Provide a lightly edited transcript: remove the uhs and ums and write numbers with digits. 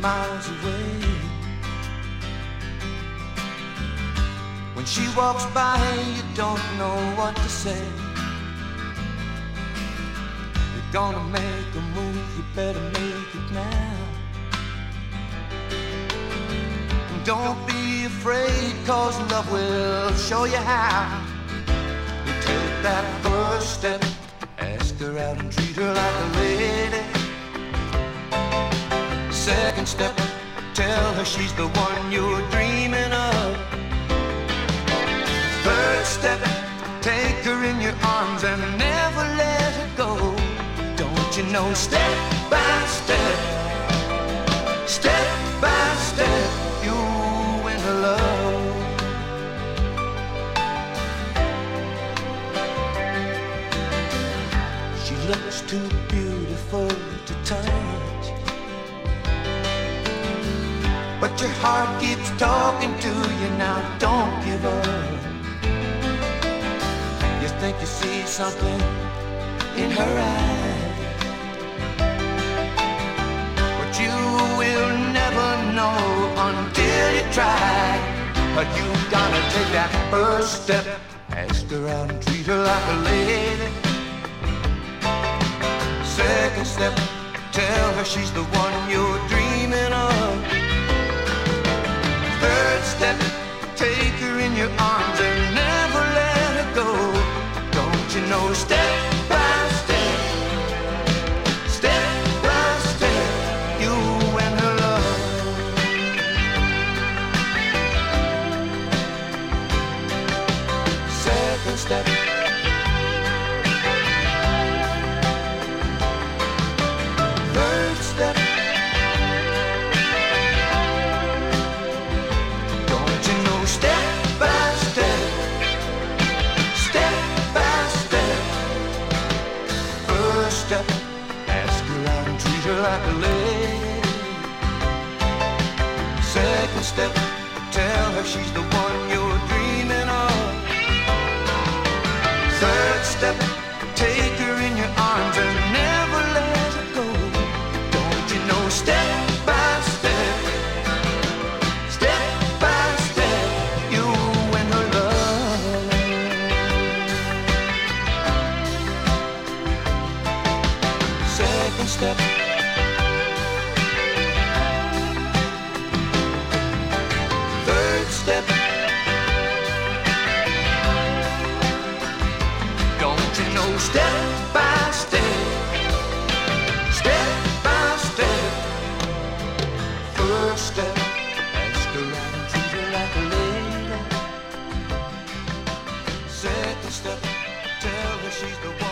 miles away. When she walks by, you don't know what to say. You're gonna make a move, you better make it now. And don't be afraid, 'cause love will show you how. You take that first step, ask her out and treat her like a lady. Second step, tell her she's the one you're dreaming of. Third step, take her in your arms and never let her go. Don't you know, step by step, step by step, you win her love. She looks too beautiful to touch, but your heart keeps talking to you. Now don't give up. You think you see something in her eyes, but you will never know until you try. But you gotta take that first step, ask her out and treat her like a lady. Second step, tell her she's the one you're dreaming of. Third step, take her in your arms and never let her go. Don't you know, step by step, step by step, you and her love. Second step, third step, don't you know, step by step, step by step. First step, ask her out and treat her like a lady. Second step, tell her she's the one you're dreaming of. Third step, take her in your arms and never let her go. Don't you know, step by step, step by step, you win her love. Second step, third step, don't you know, step by step, step by step. First step, ask her out and treat her like a lady. Second step, tell her she's the one